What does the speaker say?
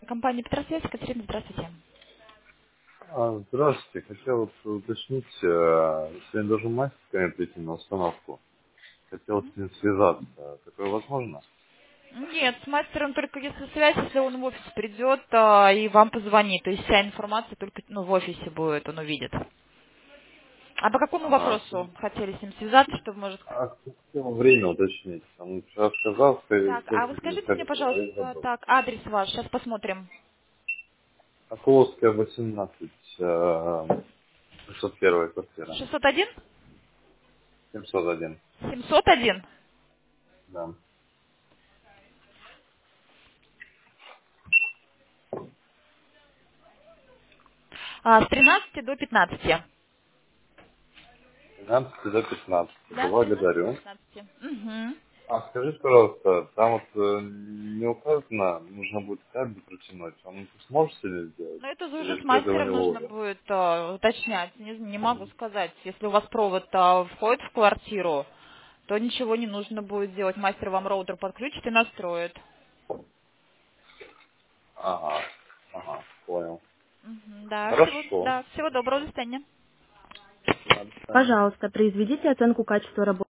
Компания Петросвязь, Екатерина, здравствуйте. Здравствуйте. Хотел вот уточнить, сегодня должен мастер ко мне прийти на установку. Хотел с ним связаться. Такое возможно? Нет, с мастером только если связь, если он в офис придет и вам позвонит. То есть вся информация только в офисе будет, он увидит. А по какому Ага. вопросу хотели с ним связаться, чтобы может... Хотел время уточнить. Он вчера сказал, Так, а вы не скажите мне, сказал, а я пожалуйста, забыл. так, адрес ваш, сейчас посмотрим. Околовская, 18, 601 квартира. 601? 701. 701? Да. С 13 до 15. 13 до 15. Да, с 13 до Благодарю. 15. Угу. Скажите, пожалуйста, там вот не указано, нужно будет кабель протянуть. Он сможет ли сделать? Но это уже Или с для этого не мастером нужно вовремя? будет уточнять. Не могу сказать. Если у вас провод входит в квартиру, то ничего не нужно будет делать. Мастер вам роутер подключит и настроит. Ага, ага, понял. Мгм, да, Хорошо. всего доброго, до свидания. Да, до свидания. Пожалуйста, произведите оценку качества работы.